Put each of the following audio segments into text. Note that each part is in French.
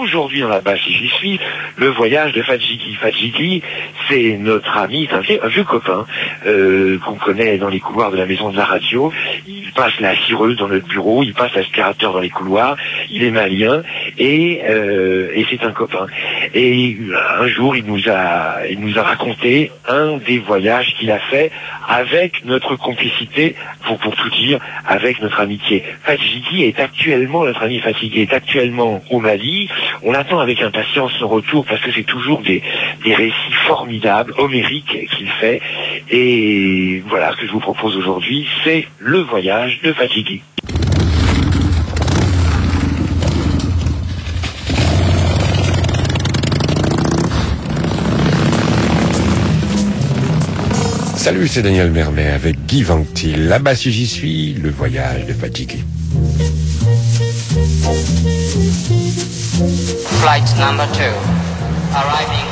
aujourd'hui dans la base si j'y suis, le voyage de Fadjiki. Fadjiki, c'est notre ami, c'est un vieux copain qu'on connaît dans les couloirs de la maison de la radio. Il passe la cireuse dans notre bureau, il passe l'aspirateur dans les couloirs, il est malien et c'est un copain. Et un jour, il nous a raconté un des voyages qu'il a fait avec notre complicité, pour tout dire, avec notre amitié. Fadjiki est actuellement, notre ami Fadjiki est actuellement au Mali. On attend avec impatience son retour parce que c'est toujours des récits formidables, homériques qu'il fait. Et voilà, ce que je vous propose aujourd'hui, c'est le voyage de Fadjiki. Salut, c'est Daniel Mermet avec Guy Vanctil. Là-bas, si j'y suis, le voyage de Fadjiki. Flight number 2, arriving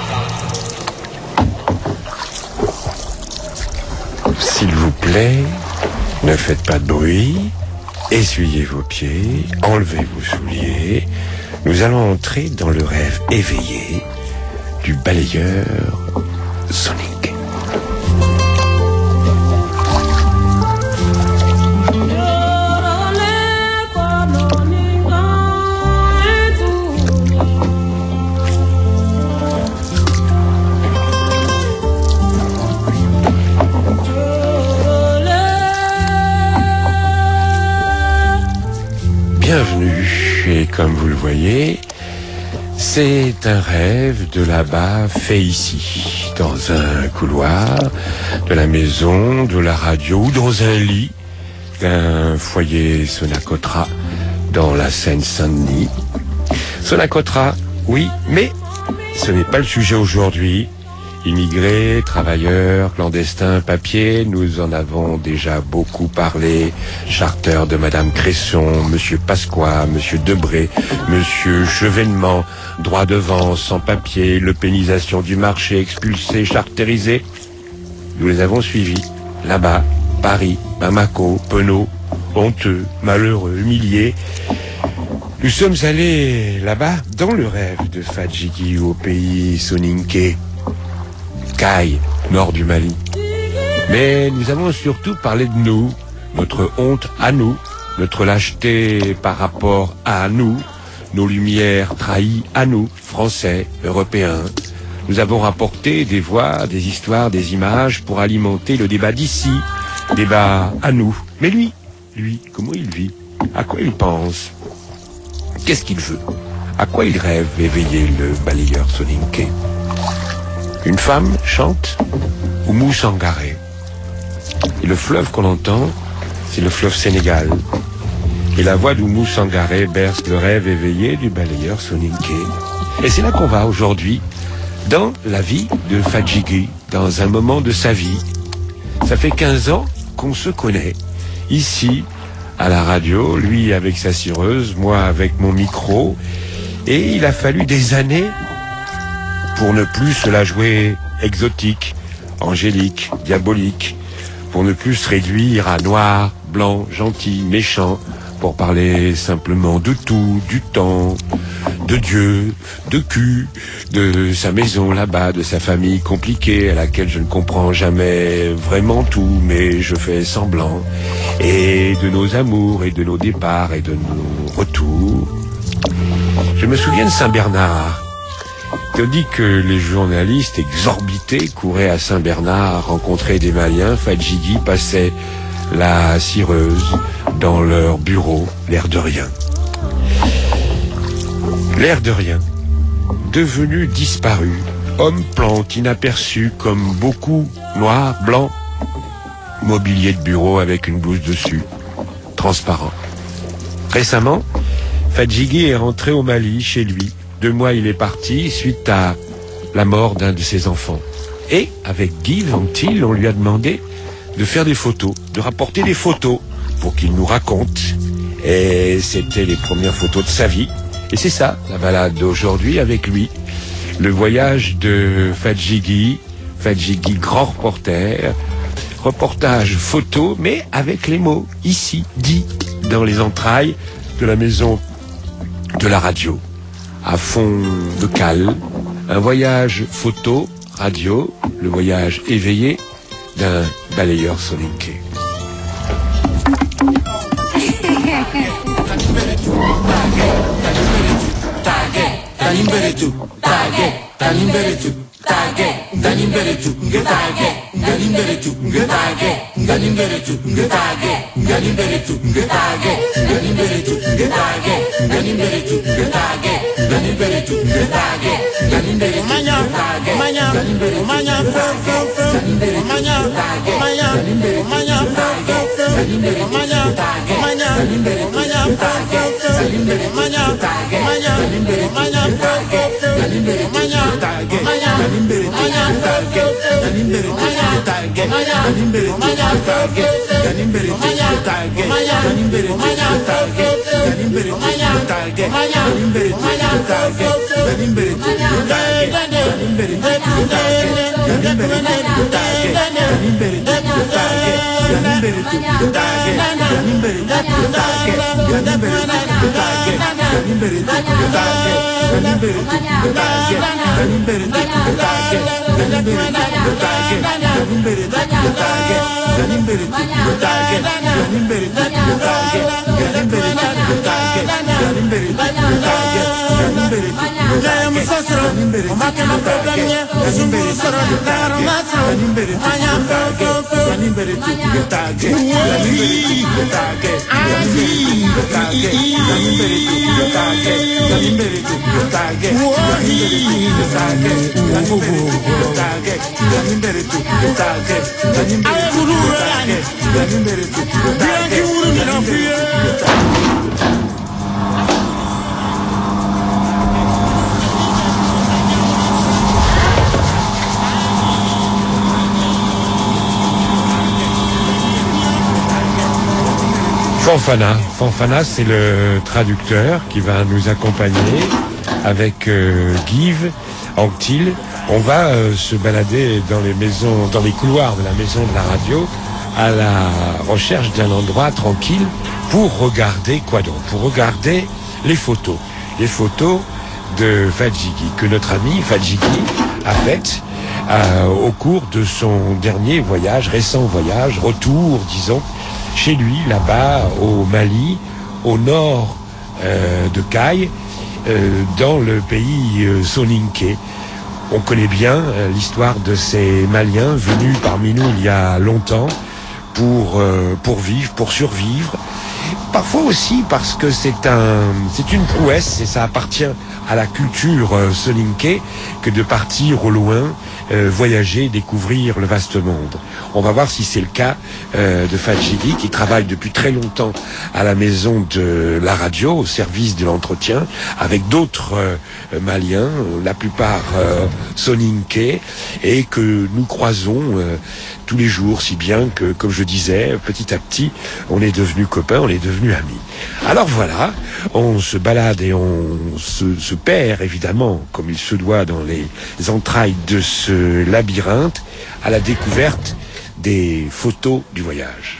from... S'il vous plaît, ne faites pas de bruit, essuyez vos pieds, enlevez vos souliers. Nous allons entrer dans le rêve éveillé du balayeur Sonic. Bienvenue, et comme vous le voyez, c'est un rêve de là-bas fait ici, dans un couloir de la maison, de la radio ou dans un lit d'un foyer Sonacotra dans la Seine-Saint-Denis. Sonacotra, oui, mais ce n'est pas le sujet aujourd'hui. Immigrés, travailleurs, clandestins, papiers, nous en avons déjà beaucoup parlé. Charter de Madame Cresson, Monsieur Pasqua, Monsieur Debré, Monsieur Chevènement, droit devant, sans papier, l'eupénisation du marché, expulsé, charterisé. Nous les avons suivis, là-bas, Paris, Bamako, Penaud, honteux, malheureux, humiliés. Nous sommes allés là-bas dans le rêve de Fadjiki au pays Soninké. Caille, nord du Mali. Mais nous avons surtout parlé de nous, notre honte à nous, notre lâcheté par rapport à nous, nos lumières trahies à nous, Français, Européens. Nous avons rapporté des voix, des histoires, des images pour alimenter le débat d'ici, débat à nous. Mais lui, comment il vit? À quoi il pense? Qu'est-ce qu'il veut? À quoi il rêve éveillé le balayeur Soninké? Une femme chante Oumou Sangaré. Et le fleuve qu'on entend, c'est le fleuve Sénégal. Et la voix d'Oumou Sangaré berce le rêve éveillé du balayeur Soninké. Et c'est là qu'on va aujourd'hui, dans la vie de Fadjiki, dans un moment de sa vie. Ça fait 15 ans qu'on se connaît. Ici, à la radio, lui avec sa cireuse, moi avec mon micro. Et il a fallu des années pour ne plus se la jouer exotique, angélique, diabolique, pour ne plus se réduire à noir, blanc, gentil, méchant, pour parler simplement de tout, du temps, de Dieu, de cul, de sa maison là-bas, de sa famille compliquée à laquelle je ne comprends jamais vraiment tout, mais je fais semblant, et de nos amours, et de nos départs, et de nos retours. Je me souviens de Saint-Bernard. On dit que les journalistes exorbités couraient à Saint-Bernard rencontrer des Maliens. Fadjiki passait la cireuse dans leur bureau, l'air de rien. L'air de rien, devenu disparu, homme-plante inaperçu comme beaucoup, noir, blanc, mobilier de bureau avec une blouse dessus, transparent. Récemment, Fadjiki est rentré au Mali, chez lui. 2 mois, il est parti suite à la mort d'un de ses enfants. Et avec Guy Vanctil, on lui a demandé de faire des photos, de rapporter des photos pour qu'il nous raconte. Et c'était les premières photos de sa vie. Et c'est ça, la balade d'aujourd'hui avec lui. Le voyage de Fadjiki, Fadjiki grand reporter, reportage photo, mais avec les mots ici, dit, dans les entrailles de la maison de la radio. à fond de cale, un voyage photo, radio, le voyage éveillé d'un balayeur soninké. Fanfana, c'est le traducteur qui va nous accompagner avec Guive Anctil. On va se balader dans les maisons, dans les couloirs de la maison de la radio, à la recherche d'un endroit tranquille pour regarder quoi donc? Pour regarder les photos de Fadjigi, que notre ami Fadjigi a faites au cours de son dernier voyage, récent voyage, retour, disons, chez lui, là-bas, au Mali, au nord de Caille, dans le pays soninké. On connaît bien l'histoire de ces Maliens venus parmi nous il y a longtemps pour vivre, pour survivre. Parfois aussi parce que c'est une prouesse et ça appartient à la culture soninké que de partir au loin, voyager, découvrir le vaste monde. On va voir si c'est le cas de Fadjigi, qui travaille depuis très longtemps à la maison de la radio, au service de l'entretien, avec d'autres Maliens, la plupart soninké, et que nous croisons tous les jours, si bien que, comme je disais, petit à petit, on est devenus copains, on est devenus amis. Alors voilà, on se balade et on se perd, évidemment, comme il se doit, dans les entrailles de ce labyrinthe, à la découverte des photos du voyage.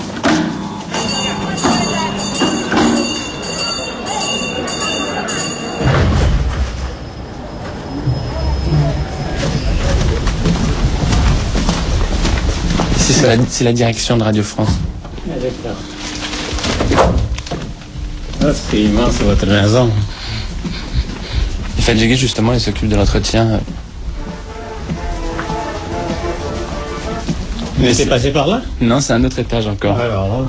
C'est la direction de Radio France. Ah, d'accord. Ah, c'est immense votre maison. Et Fadjigi, justement, il s'occupe de l'entretien. Mais c'est passé par là? Non, c'est un autre étage encore. Alors là.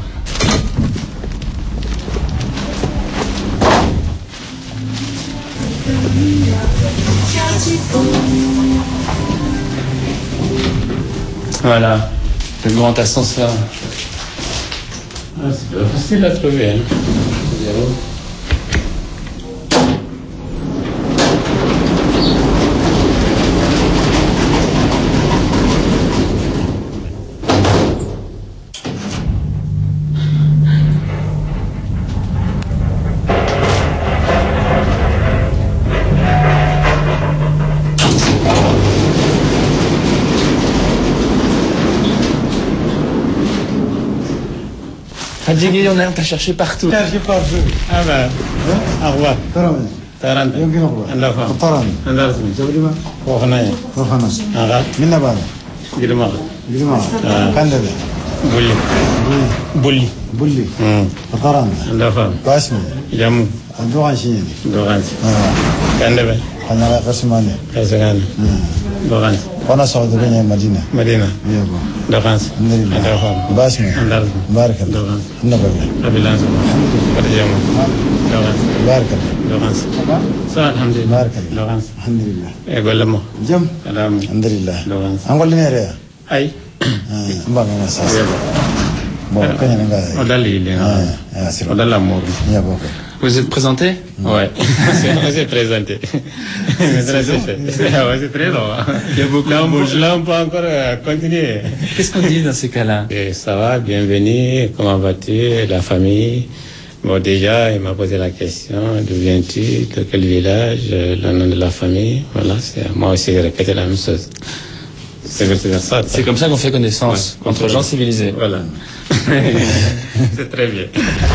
Voilà, le grand ascenseur. Ah, c'est pas facile à trouver, hein. Fadjigi, on t'a cherché partout. J'ai pas vu. Ah ben, au revoir. Taranta. Yonki no ko. Andafa. Taran. Andarsmi. Jabri ma. Wofanaye. Rofana. Aga. Minna bana. Girma. Gidima. Kande be. Bulli. Bulli. Taran. Andafa. Basmi. Jamu. Andoan shi. Dogansi. Kandebe. Kana kasmane. Kasagana. Dogansi. Wana Saudi Arabia Madina. Madina. Yego. Dogansi. Alhamdulillah. Andafa. Basmi. Andarsmi. Barakallah. Dogansi. Nabaga. Abilansi. Jamu. Dogansi. Barakallah. Dogansi. Sa alhamdulillah. Barakallah. Dogansi. Alhamdulillah. E gollemo. Jam. Salam. Alhamdulillah. Dogansi. Angol ne re. Ay. Mbaga na sasa. Bon, kanya nga. Odali le. C'est Odala mor. Ya bon. Vous êtes présenté? Ouais. On s'est présenté. Mais ça c'est fait. C'est très long. Il y a beaucoup Là, on peut encore continuer. Qu'est-ce qu'on dit dans ces cas-là? Et ça va, bienvenue, comment vas-tu, la famille? Bon, déjà, il m'a posé la question, d'où viens-tu, de quel village, le nom de la famille. Voilà, c'est moi aussi, j'ai répété la même chose. C'est ça. C'est comme ça qu'on fait connaissance, Ouais, entre gens civilisés. Voilà. C'est très bien.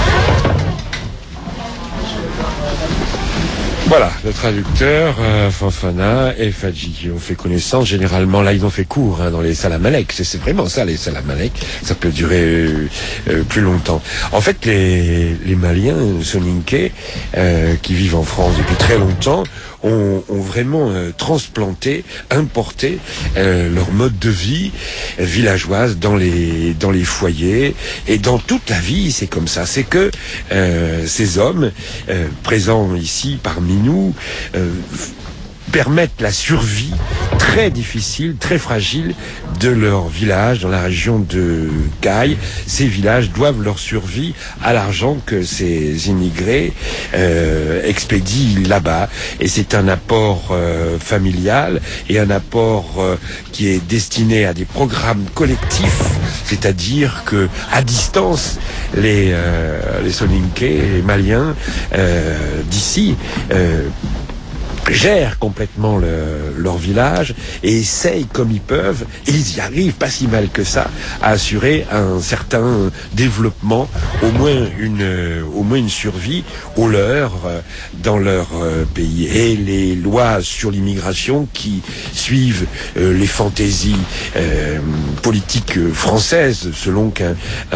Voilà, le traducteur, Fofana et Fadji qui ont fait connaissance. Généralement, là, ils ont fait court dans les Salamalek. C'est vraiment ça, les Salamalek. Ça peut durer plus longtemps. En fait, les Maliens, Soninké, qui vivent en France depuis très longtemps, ont vraiment transplanté, importé leur mode de vie villageoise dans les foyers et dans toute la vie. C'est comme ça. C'est que ces hommes présents ici parmi nous permettent la survie très difficile, très fragile de leur village dans la région de Gaï. Ces villages doivent leur survie à l'argent que ces immigrés expédient là-bas. Et c'est un apport familial et un apport qui est destiné à des programmes collectifs, c'est-à-dire que à distance, les Soninké, les Maliens d'ici gèrent complètement leur village et essayent comme ils peuvent, et ils y arrivent pas si mal que ça, à assurer un certain développement, au moins une survie au leur dans leur pays. Et les lois sur l'immigration qui suivent les fantaisies politiques françaises, selon qu'un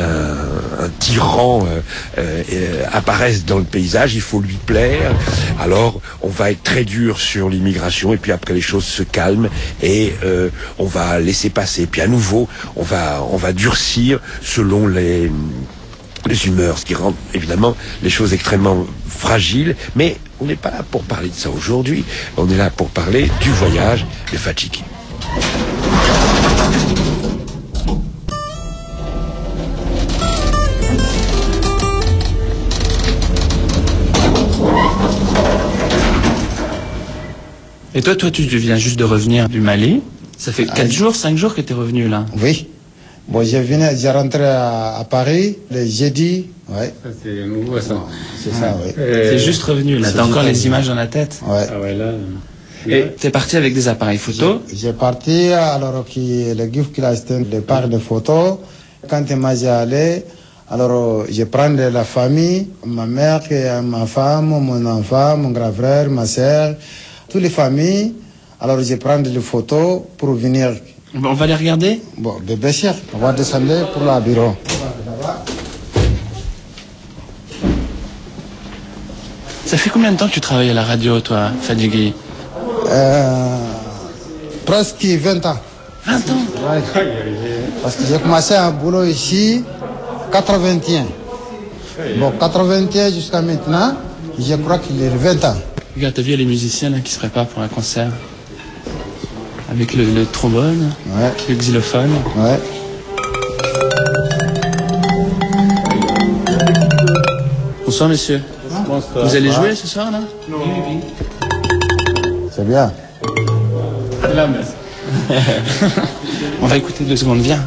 tyran apparaisse dans le paysage, il faut lui plaire. Alors on va être très dur sur l'immigration et puis après les choses se calment et on va laisser passer. Puis à nouveau on va durcir selon les humeurs, ce qui rend évidemment les choses extrêmement fragiles. Mais on n'est pas là pour parler de ça aujourd'hui. On est là pour parler du voyage de Fadjiki. Et toi, tu viens juste de revenir du Mali. Ça fait 4 jours, 5 jours que tu es revenu là. Oui. Bon, j'ai rentré à Paris le jeudi. Ouais. C'est nouveau ça. C'est ça, oui. T'es juste revenu là. T'as encore les images dans la tête. Ouais. Ah ouais, là. Et t'es parti avec des appareils photo. J'ai parti, alors le GIF qui a le parc de photos. Quand il m'a allé, alors je prends de la famille, ma mère, ma femme, mon enfant, mon grand frère, ma soeur, toutes les familles. Alors je prends des photos pour venir. Bon, on va les regarder. Bon, bien sûr, on va descendre pour le bureau. Ça fait combien de temps que tu travailles à la radio, toi, Fadjiki? Presque 20 ans. 20 ans. Ouais. Parce que j'ai commencé un boulot ici, 81. Bon, 81 jusqu'à maintenant, je crois qu'il est 20 ans. Regarde, t'as vu les musiciens là, qui se préparent pour un concert. Avec le trombone, ouais. Le xylophone. Ouais. Bonsoir, monsieur. Bonsoir. Vous allez jouer ce soir, là? Non. C'est bien. C'est la messe. On va écouter 2 secondes, viens.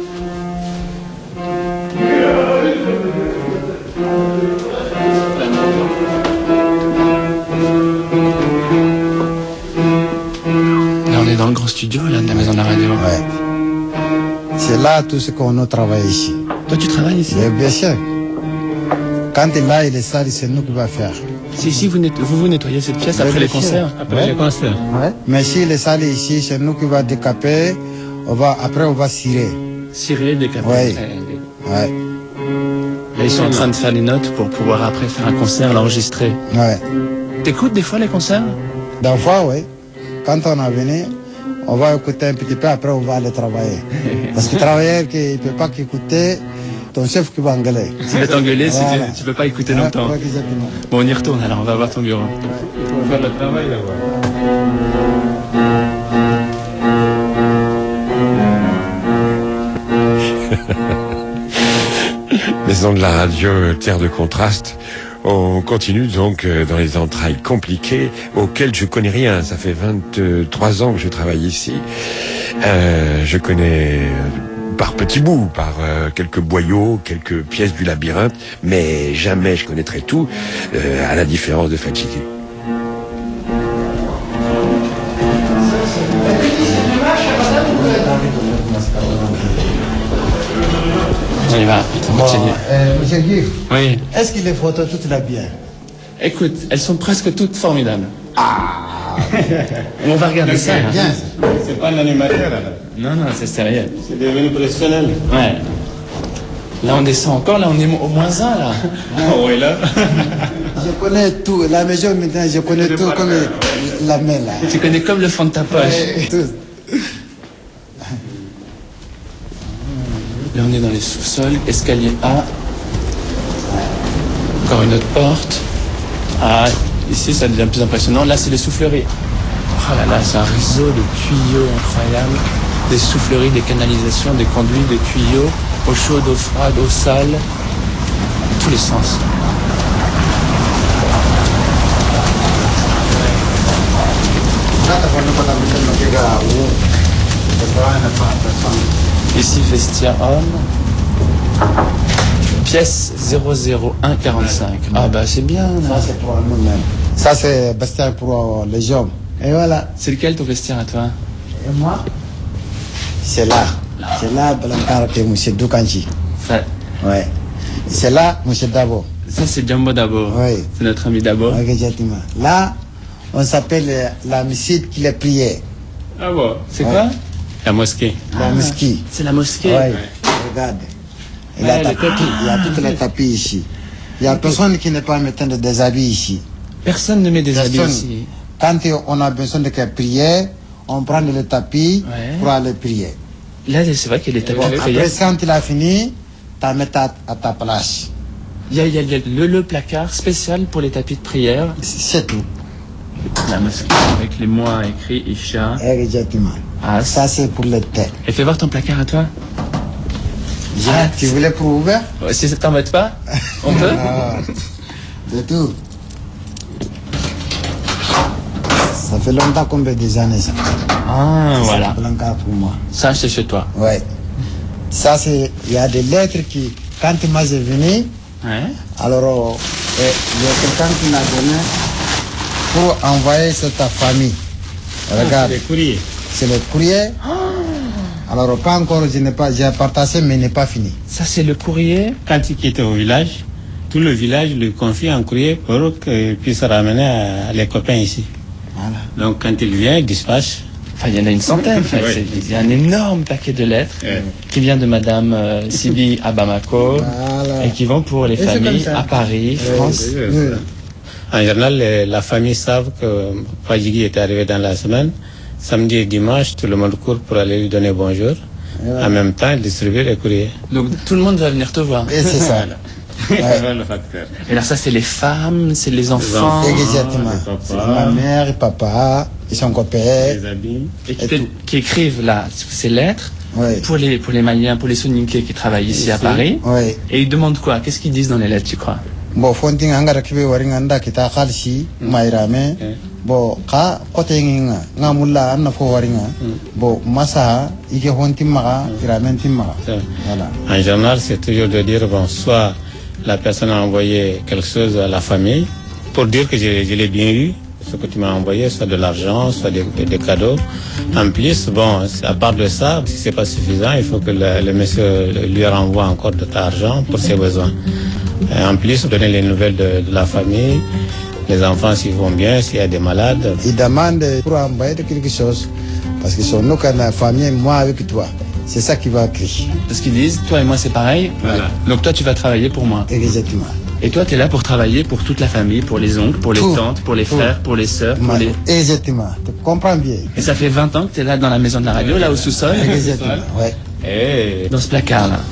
Là, on est dans le grand studio, là, de la maison de la radio. Ouais. C'est là tout ce qu'on a travaillé ici. Toi, tu travailles ici? Et bien sûr. Quand là, il est sale, c'est nous qui va faire. C'est ici, vous nettoyez cette pièce après les concerts? Après les concerts. Ouais. Mais si il est sale ici, c'est nous qui va décaper. Après, on va cirer. Cirer, décaper. Ouais. Ouais. Là, ils sont en train de faire les notes pour pouvoir après faire un concert, l'enregistrer. Ouais. T'écoutes des fois les concerts? Des fois, oui. Quand on a venu, on va écouter un petit peu, après on va aller travailler. Parce que travailler, il ne peut pas qu'écouter ton chef qui va engueuler. Tu vas t'engueuler si Voilà. tu peux pas écouter longtemps. Ouais, exactement. Bon, on y retourne alors, on va voir ton bureau. On va faire le travail là-bas. Maison de la radio, terre de contraste. On continue donc dans les entrailles compliquées auxquelles je connais rien. Ça fait 23 ans que je travaille ici. Je connais par petits bouts, par quelques boyaux, quelques pièces du labyrinthe, mais jamais je connaîtrai tout, à la différence de Fadjili. On y va, on continue. Monsieur Guy, Oui. est-ce que les photos, toutes là bien? Écoute, elles sont presque toutes formidables. On va regarder ça. hein. Bien. C'est pas un animateur là. Non, non, c'est sérieux. C'est devenu professionnel. Ouais. Là, on descend encore, là, on est au moins 1, là. Oui, là. Je connais tout. La maison, maintenant, je connais tout comme la main là. Tu connais comme le fond de ta poche. Ouais, tout. Là, on est dans les sous-sols, escalier A. Encore une autre porte. Ah, ici, ça devient plus impressionnant. Là, c'est les souffleries. Oh là là, c'est un réseau de tuyaux incroyable. Des souffleries, des canalisations, des conduits, des tuyaux, eau chaude, eau froide, eau sale. Dans tous les sens. Ici, vestiaire homme. Pièce 00145. Ah bah c'est bien. Ça, c'est pour nous-mêmes. Ça, c'est vestiaire pour les hommes. Et voilà. C'est lequel ton vestiaire à toi? Et moi, c'est là. C'est là, Blancar, que M. Doukanji. Ça, Ouais. C'est là, M. Dabo. ça c'est Jumbo Dabo. Oui. C'est notre ami Dabo. Ouais, exactement. Là, on s'appelle la mosquée qui les priait. Ah bon? C'est quoi? La mosquée. La mosquée. C'est la mosquée. Oui. Regarde. Il y a Ouais, tapis. Il y a tous les tapis ici. Il n'y a personne qui n'est pas mettant des habits ici. Personne ne met des habits Personne. ici. Quand on a besoin de prier, on prend le tapis Ouais. pour aller prier. Là, c'est vrai qu'il y a les tapis Bon, de après, prière. quand il a fini, tu mets à ta place. Il y a le placard spécial pour les tapis de prière. C'est tout. La mosquée avec les mots écrits Isha. Exactement. Ah, Ça, c'est pour le thé. Et fais voir ton placard à toi. Tu voulais pour ouvert? Ouais, si ça t'embête pas, on peut? Ah, c'est tout. Ça fait longtemps, combien des années ça? Ah, voilà. C'est Blanca pour moi. Ça, c'est chez toi. Ouais. Ça, c'est. Il y a des lettres qui, quand moi j'ai venu, Ouais. alors, il y a quelqu'un qui m'a donné pour envoyer sur ta famille. Regarde, Les courriers. c'est le courrier. Alors, pas encore, j'ai partagé, mais il n'est pas fini. Ça, c'est le courrier. Quand il quitte au village, tout le village lui confie un courrier pour qu'il puisse ramener les copains ici. Voilà. Donc quand il vient, il dispatche. Enfin, il y en a une centaine. Enfin, Ouais. il y a un énorme paquet de lettres Ouais. qui vient de Madame Sibi à Bamako Voilà. et qui vont pour les c'est comme familles ça. à Paris, France. Oui. En général, la famille savent que Fadjili était arrivé dans la semaine. Samedi et dimanche, tout le monde court pour aller lui donner bonjour. En même temps, il distribue les courriers. Donc tout le monde va venir te voir. Et c'est ça. Ouais. Le facteur. Et alors ça, c'est les femmes, c'est les enfants. Exactement. le papa. C'est ma mère, papa, et son copain. Les habits. Et qui écrivent là ces lettres Oui. pour les Maliens, pour les Soninké qui travaillent ici à Paris. Oui. Et ils demandent quoi? Qu'est-ce qu'ils disent dans les lettres, tu crois? Bon, fonting angara kibe waring anda kita khalsi mairame. Bon, ka kotenginga ngamulla anna fo waringa. Bon, masa ike hontim maga iramen tim maga. Ça. Voilà. En général, c'est toujours de dire, bon, soit la personne a envoyé quelque chose à la famille pour dire que je l'ai bien eu, ce que tu m'as envoyé, soit de l'argent, soit des cadeaux. En plus, bon, à part de ça, si c'est pas suffisant, il faut que le monsieur lui renvoie encore de l'argent pour ses besoins. Et en plus, donner les nouvelles de la famille, les enfants s'ils vont bien, s'il y a des malades. Ils demandent pour envoyer quelque chose. Parce qu'ils sont nous, quand la famille, moi avec toi. C'est ça qui va crier. Parce qu'ils disent, toi et moi c'est pareil. Voilà. Donc toi tu vas travailler pour moi. Exactement. Et toi tu es là pour travailler pour toute la famille, pour les oncles, pour les Tout. tantes, pour les frères, pour les sœurs, pour les... Exactement. Tu comprends bien. Et ça fait 20 ans que tu es là dans la maison de la radio, là au sous-sol. Exactement. Ouais. Et Dans ce placard là.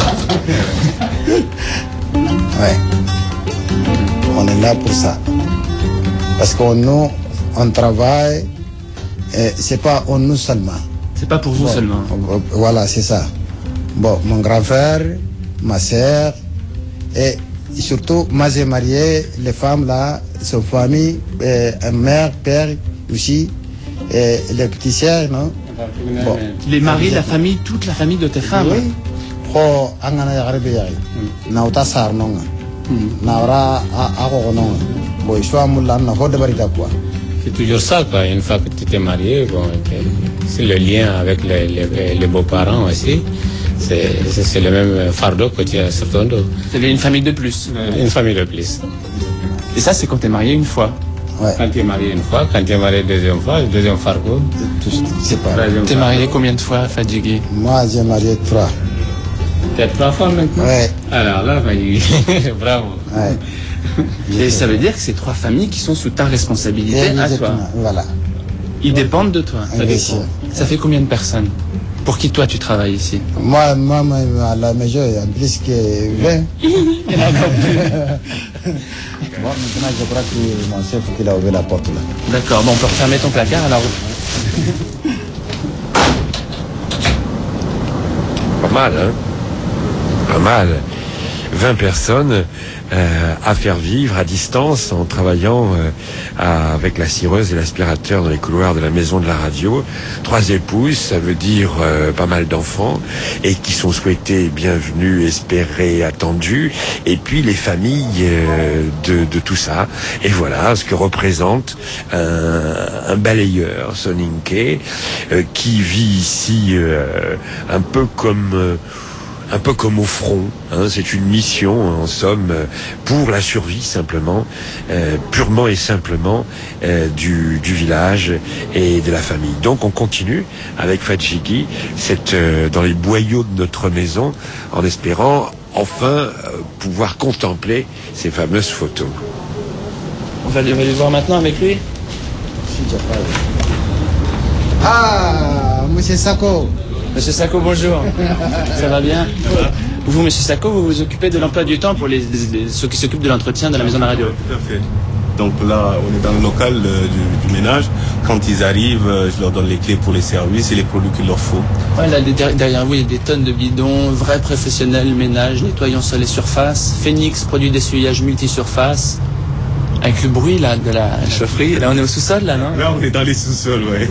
Ouais. On est là pour ça. Parce qu'on nous, on travaille, et c'est pas on nous seulement. C'est pas pour vous seulement. Voilà, c'est ça. Bon, mon grand frère, ma sœur, et surtout, moi j'ai marié les femmes là, son famille, mère, père aussi, et les petits sœurs, non? Bon. Les maris, la famille, toute la famille de tes femmes. Oui. Pro angana yagarbe yari. Nauta sar nonga. Naura ako nonga. Bon, je suis amoureux na hode barida quoi. c'est toujours ça, quoi. Une fois que tu t'es marié, bon, c'est le lien avec les beaux-parents aussi. C'est le même fardeau que tu as sur ton dos. C'est une famille de plus. Une famille de plus. Et ça, c'est quand t'es marié une fois. Ouais. Quand tu es marié une fois, quand tu es marié deuxième fois, le deuxième fardeau. C'est pas. T'es marié combien de fois, Fadjigui? Moi, j'ai marié 3. Tu as 3 fois maintenant? Ouais. Alors là, bravo. Ouais. Et ça veut dire que c'est 3 familles qui sont sous ta responsabilité à toi. Exactement. Voilà. Ils dépendent de toi. Oui, c'est- Ça fait combien de personnes pour qui toi tu travailles ici? Moi, à la maison, il y a plus que 20. Bon, maintenant, je crois que mon chef, il a ouvert la porte là. D'accord, bon, on peut refermer ton placard alors. Pas mal, hein? Pas mal. 20 personnes à faire vivre à distance en travaillant avec la cireuse et l'aspirateur dans les couloirs de la maison de la radio. 3 épouses, ça veut dire pas mal d'enfants et qui sont souhaités, bienvenus, espérés, attendus. Et puis les familles de tout ça. Et voilà ce que représente un balayeur, Soninké, qui vit ici un peu comme au front, hein, c'est une mission en somme pour la survie simplement, purement et simplement du village et de la famille. Donc on continue avec Fadjigui, dans les boyaux de notre maison, en espérant enfin pouvoir contempler ces fameuses photos. On va les voir maintenant avec lui. Ah, monsieur Sako. Monsieur Sako, bonjour. Ça va bien? Vous, monsieur Sako, vous vous occupez de l'emploi du temps pour ceux qui s'occupent de l'entretien de la maison de la radio. Tout à fait. Donc là, on est dans le local du ménage. Quand ils arrivent, je leur donne les clés pour les services et les produits qu'il leur faut. Ouais, là, derrière vous, il y a des tonnes de bidons, vrais professionnels, ménage, nettoyant sol et surface, Phoenix, produit d'essuyage multisurface. Avec le bruit là de la chaufferie, là on est au sous-sol là, non? Là, on est dans les sous-sols, ouais.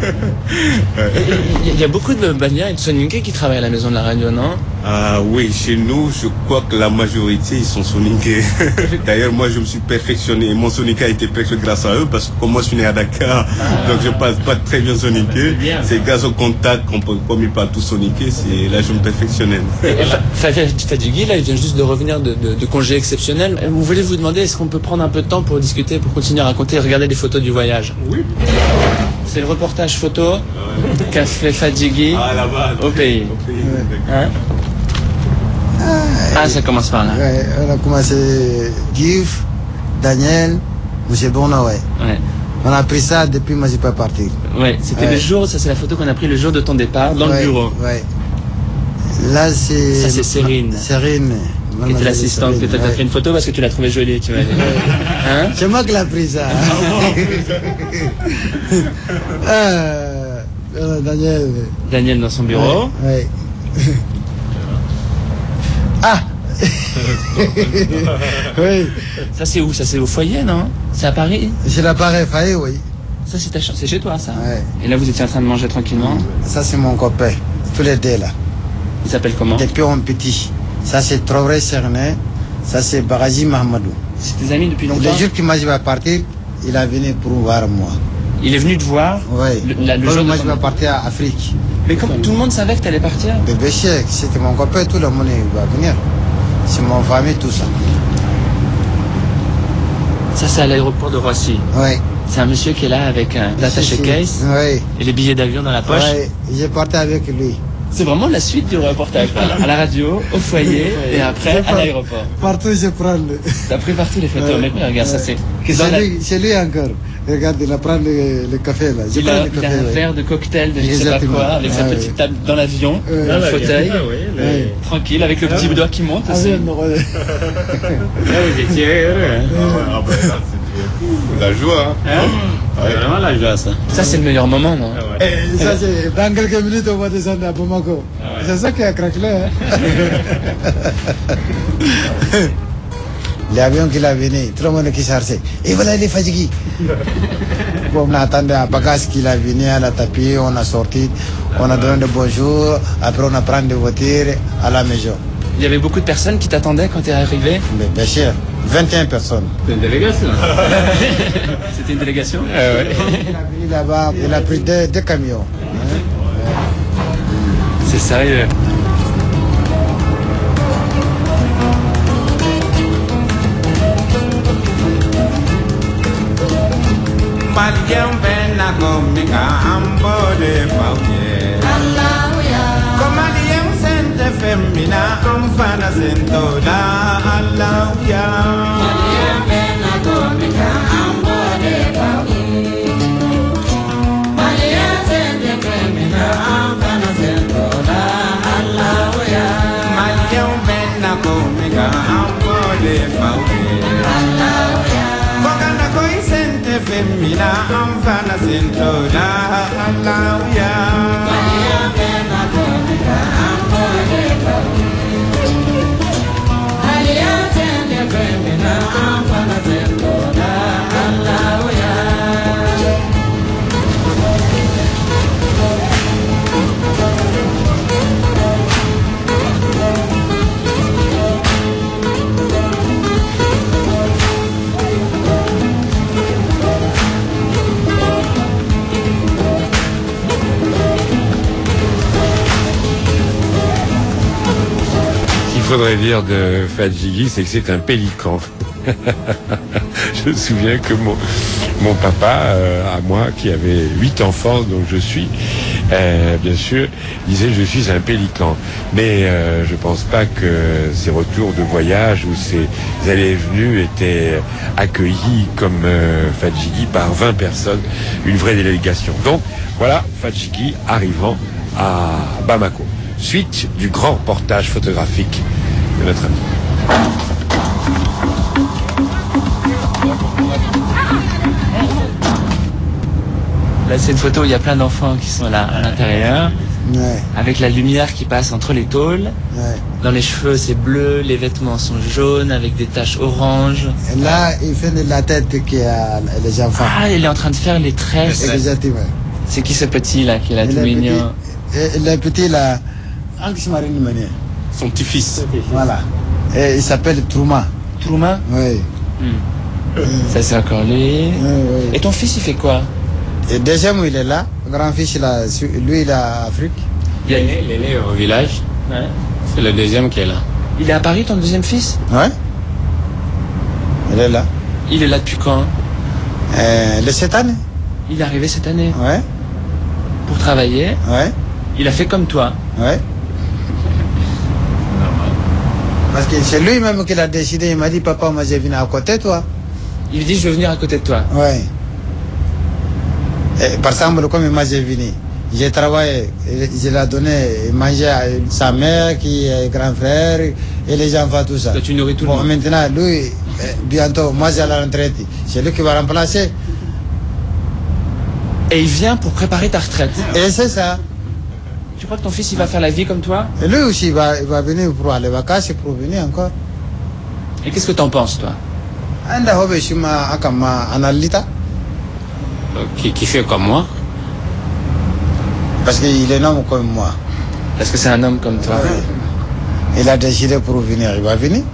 Il y a beaucoup de Bania et de Soninké qui travaillent à la maison de la radio, non? Ah oui, chez nous, je crois que la majorité, ils sont soninké. D'ailleurs, moi, je me suis perfectionné. Mon soninké a été perfectionné grâce à eux, parce que comme moi, je suis né à Dakar, donc je parle pas très bien soninké. C'est grâce au contact, comme ils parlent tous soninké, c'est là je me perfectionnais. Fadjigui, là, il vient juste de revenir de congé exceptionnel. Vous voulez vous demander, est-ce qu'on peut prendre un peu de temps pour discuter, pour continuer à raconter et regarder les photos du voyage? Oui. C'est le reportage photo qu'a fait Fadjigui là-bas. au pays. Hein? Ah, ça commence par là. Ouais, on a commencé Guy, Daniel, monsieur Bourna, ouais. Ouais. On a pris ça depuis moi j'ai pas parti. Ouais, c'était le jour, ça c'est la photo qu'on a pris le jour de ton départ dans le bureau. Ouais. Là c'est. Ça c'est Cérine. Cérine. Qui était l'assistante, que tu as pris une photo parce que tu l'as trouvée jolie, tu m'as dit. Hein? C'est moi qui l'ai pris ça. Daniel. Daniel dans son bureau. Ouais. Ah. Oui. Ça c'est où? Ça c'est au foyer, non? C'est à Paris? C'est l'appareil foyer, oui. Ça c'est chez toi, ça? Ouais. Et là vous étiez en train de manger tranquillement? Ça c'est mon copain. Tous les deux là. Il s'appelle comment? Depuis un petit. Ça c'est Traoré Cerné. Ça c'est Baraji Mahamadou. C'est tes amis depuis longtemps? Le jour qu'il m'a dit qu'il va partir, il est venu pour voir moi. Il est venu te voir? Oui. Le jour moi de je vais partir à Afrique. Mais comment tout le monde savait que tu allais partir? Bébé Cheikh, c'était mon copain, tout le monde va venir. c'est mon famille, tout ça. Ça, c'est à l'aéroport de Roissy. Oui. C'est un monsieur qui est là avec un attaché case Oui. et les billets d'avion dans la poche. Oui, j'ai parti avec lui. C'est vraiment la suite du reportage. À la radio, au foyer et après à l'aéroport. Partout, je prends le... T'as pris partout les photos, mais regarde, ça c'est... C'est lui encore. Regarde, il prend le café là. Il a un verre de cocktail de je sais pas quoi, avec sa petite table dans l'avion, un fauteuil, tranquille, avec le petit doigt qui monte aussi. La joie, hein. Vraiment la joie, ça. Ça, c'est le meilleur moment, non? Ça, c'est dans quelques minutes, on va descendre à Bamako. C'est ça qui a craquelé. L'avion qui l'a venu, tout le monde qui s'arrête. Et voilà les Fadjigui. Bon, on attendait un bagage qui l'a venu à la tapis, on a sorti, on a donné de bonjour, après on a pris des voitures à la maison. Il y avait beaucoup de personnes qui t'attendaient quand tu es arrivé? Mais bien sûr, 21 personnes. C'est une délégation. C'était une délégation? Ouais. Il a venu là-bas, il a pris deux camions. C'est sérieux. Malien bena komika ambode fauye Allahuya Komalien sente femina amfana sentoda Allahuya Malien bena komika ambode fauye Malien sente femina amfana sentoda Allahuya Malien bena komika ambode fauye Allahuya Kokana koi sente femina amfana sentoda Allahuya Maria bena komika ambode fauye Maria sente femina amfana sentoda Allahuya Il faudrait dire de Fadjigui, c'est que c'est un pélican. Je me souviens que mon papa, à moi, qui avait 8 enfants, donc je suis, bien sûr, disait je suis un pélican. Mais je pense pas que ces retours de voyage ou ces allées et venues étaient accueillis comme Fadjigui par 20 personnes, une vraie délégation. Donc voilà Fadjigui arrivant à Bamako. Suite du grand reportage photographique de notre ami. Là, c'est une photo où il y a plein d'enfants qui sont là à l'intérieur, Ouais. avec la lumière qui passe entre les tôles. Ouais. Dans les cheveux, c'est bleu, les vêtements sont jaunes avec des taches oranges. Et là, il fait de la tête qui a les enfants. Ah, il est en train de faire les tresses. Exactement. C'est qui ce petit là qui est là tout mignon? Le petit là, Anx Marine Meunier. Son petit-fils. Voilà. Et il s'appelle Trouma. Trouma? Oui. Ça c'est encore lui. Oui. Et ton fils il fait quoi? Et deuxième, il est là. Grand-fils, lui, il est à Afrique. Il est né au village. Ouais. C'est le deuxième qui est là. Il est à Paris ton deuxième fils? Ouais. Il est là. Il est là depuis quand? Cette année. Il est arrivé cette année Ouais. pour travailler. Ouais. Il a fait comme toi. Ouais. Parce que c'est lui-même qui l'a décidé. Il m'a dit, papa, moi, je viens à côté de toi. Il lui dit je veux venir à côté de toi. Ouais. Et, par exemple, comme moi, j'ai venu. J'ai travaillé, je l'ai donné manger à sa mère, qui est grand frère, et les enfants, tout ça. Toi, tu nourris tout le Bon, monde. maintenant, lui, bientôt, moi, j'ai la retraite. C'est lui qui va remplacer. Et il vient pour préparer ta retraite. Et c'est ça. Tu crois que ton fils il va faire la vie comme toi? Et lui aussi, il va venir pour aller vacances et pour venir encore. Et qu'est-ce que t'en penses toi? Anda hobe shima akama analita. Qui fait comme moi. Parce qu'il est un homme comme moi. Parce que c'est un homme comme toi. Ouais. Il a décidé pour venir, il va venir.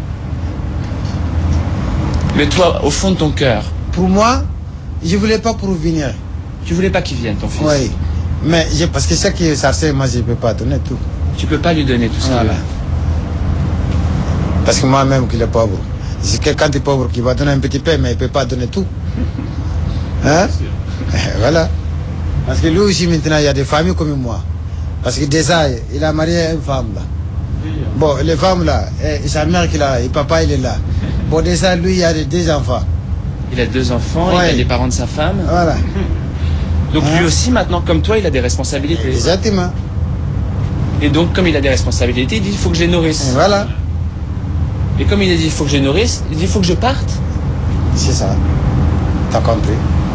Mais toi, au fond de ton cœur, Pour moi, je voulais pas pour venir. tu voulais pas qu'il vienne ton fils? Oui. Mais parce que ce qui est chargé, moi je ne peux pas donner tout. Tu peux pas lui donner tout ça. Voilà. Parce que moi-même, qu'il est pauvre. C'est que quand tu es pauvre, qui va donner un petit peu, mais il ne peut pas donner tout. Hein? Voilà. Parce que lui aussi, maintenant, il y a des familles comme moi. Parce que déjà, il a marié une femme là. Bon, les femmes là, sa mère qui est là, et papa il est là. Bon, déjà, lui, il y a deux enfants. Il a 2 enfants, Ouais. il a les parents de sa femme. Voilà. Donc lui aussi, maintenant, comme toi, il a des responsabilités. Exactement. Et donc, comme il a des responsabilités, il dit il faut que je les nourrisse. Et voilà. Et comme il a dit il faut que je les nourrisse, il dit il faut que je parte. C'est ça. T'as compris.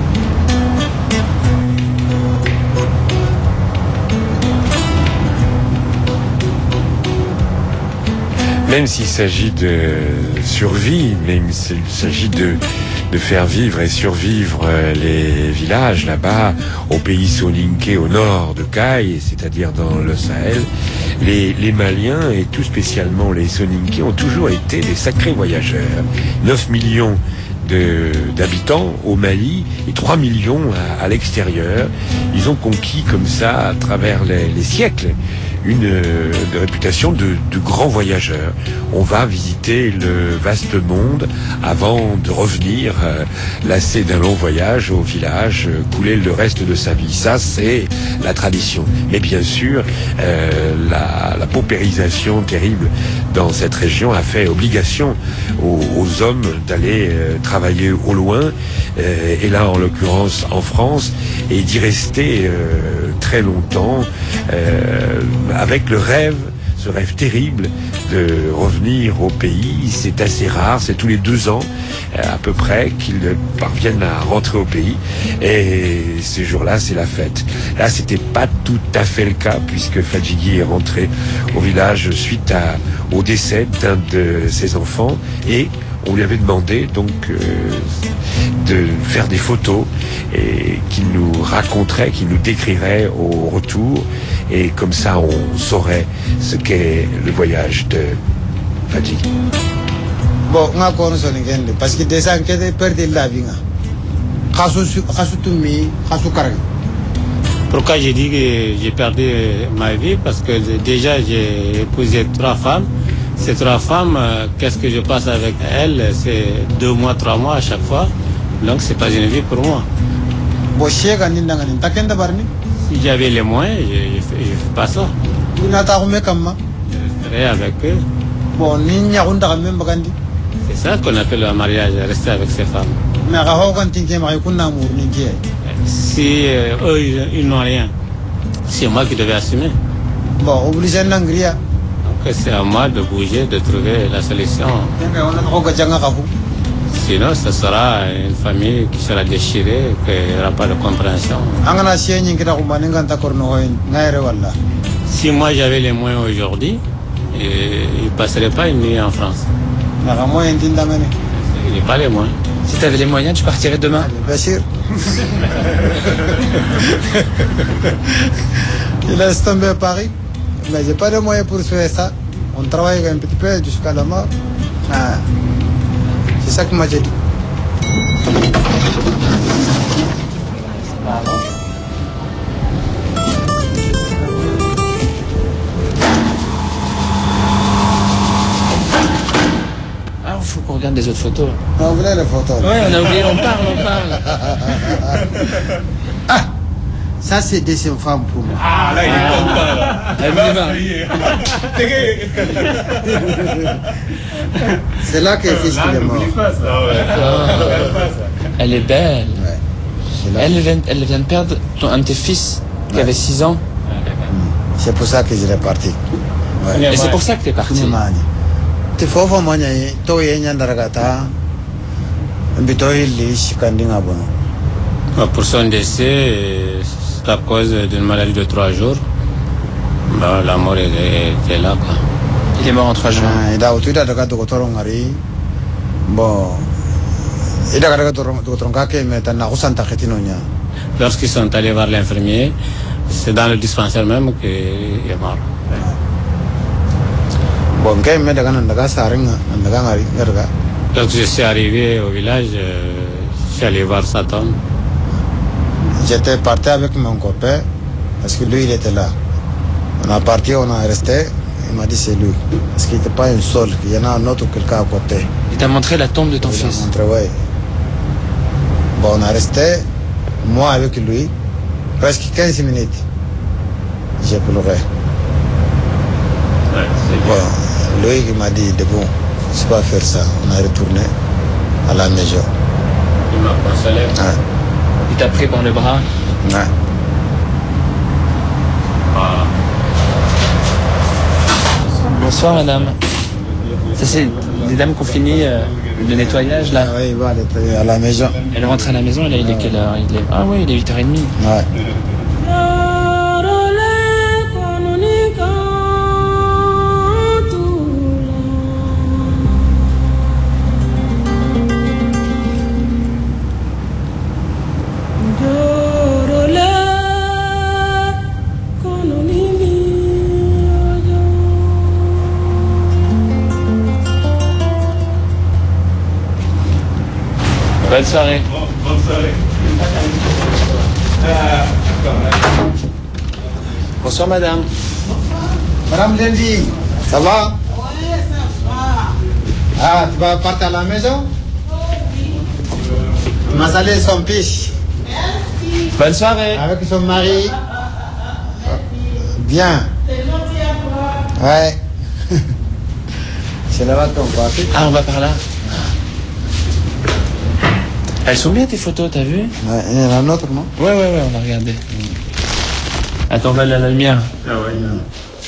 Même s'il s'agit de survie, même s'il s'agit de faire vivre et survivre les villages là-bas, au pays soninké au nord de Caille, c'est-à-dire dans le Sahel, les Maliens et tout spécialement les soninké ont toujours été des sacrés voyageurs. 9 millions d'habitants au Mali et 3 millions à l'extérieur. Ils ont conquis comme ça, à travers les siècles, une réputation de grands voyageurs. On va visiter le vaste monde avant de revenir, lassé d'un long voyage au village, couler le reste de sa vie. Ça, c'est la tradition. Mais bien sûr, la paupérisation terrible dans cette région a fait obligation aux hommes d'aller travailler au loin, et là en l'occurrence en France, et d'y rester très longtemps, avec le rêve, ce rêve terrible de revenir au pays. C'est assez rare, c'est tous les 2 ans à peu près qu'ils parviennent à rentrer au pays, et ces jours-là c'est la fête. Là c'était pas tout à fait le cas, puisque Fadjigui est rentré au village suite au décès d'un de ses enfants, et on lui avait demandé donc de faire des photos et qu'il nous raconterait, qu'il nous décrirait au retour, et comme ça on saurait ce qu'est le voyage de Fadjigui. Bon, on a connu ça parce que des enquêtes perdent la vie. Pourquoi j'ai dit que j'ai perdu ma vie? Parce que déjà j'ai épousé 3 femmes. Ces 3 femmes, qu'est-ce que je passe avec elles? C'est 2 mois, 3 mois à chaque fois. Donc c'est pas une vie pour moi. Si j'avais les moyens, je fais pas ça. Je resterai avec eux. C'est ça qu'on appelle le mariage, rester avec ces femmes. Si eux, ils n'ont rien, c'est moi qui devais assumer. Bon, obligé d'angria. Donc c'est à moi de bouger, de trouver la solution. Sinon, ce sera une famille qui sera déchirée, qu'il n'y aura pas de compréhension. Si moi j'avais les moyens aujourd'hui, il ne passerait pas une nuit en France. Il n'y a pas les moyens. Si tu avais les moyens, tu partirais demain. Bien sûr. Il laisse tomber Paris. Mais j'ai pas de moyens pour faire ça. On travaille un petit peu jusqu'à la mort. Ah. C'est ça que moi j'ai dit. Ah, il faut qu'on regarde des autres photos. On voulait les photos. Ouais, on a oublié, on parle. Ah, ça c'est deuxième femme pour moi. Ah, là, il est content, là. C'est là que le fils est mort. Elle est belle. Ouais. Elle vient de perdre un de tes fils qui avait 6 ans. C'est pour ça que je l'ai parti. Ouais. Et c'est pour ça que tu es parti. Tu faut voir moi, toi et Nyandaragata. Pour son décès, c'est à cause d'une maladie de 3 jours. Ben, la mort était là, quoi. Il est mort en 3 jours. Bon. Lorsqu'ils sont allés voir l'infirmier, c'est dans le dispensaire même qu'il est mort. Lorsque je suis arrivé au village, je suis allé voir sa tombe. J'étais parti avec mon copain parce que lui il était là. On a parti, on a resté Il m'a dit c'est lui. Parce qu'il n'était pas un seul, il y en a un autre quelqu'un à côté. Il t'a montré la tombe de ton Il a fils. montré, ouais. Bon, on a resté, moi avec lui, presque 15 minutes. J'ai pleuré. Bon, lui il m'a dit, de bon, je ne sais pas faire ça. On a retourné à la maison. Il m'a consolé. Ouais. Il t'a pris par le bras. Ouais. Bonsoir madame. Ça c'est des dames qui ont fini le nettoyage là. Ah, oui, il va aller à la maison. Elle rentre à la maison, là il est quelle heure? Ah oui, il est 8h30. Ouais. Bonne soirée. Bonne soirée. Bonsoir madame. Madame Lendi, ça va? Oui, ça va. Ah, tu vas partir à la maison? Oui. Ma salée son fils. Merci. Bonne soirée. Avec son mari. Bien. C'est gentil à toi. Ouais. C'est là-bas qu'on va. Ah, on va par là. Elles sont bien tes photos, t'as vu? Ouais, il y en a un autre, non? Ouais, on a regardé. Attends, on va aller à la lumière. Ah ouais, non.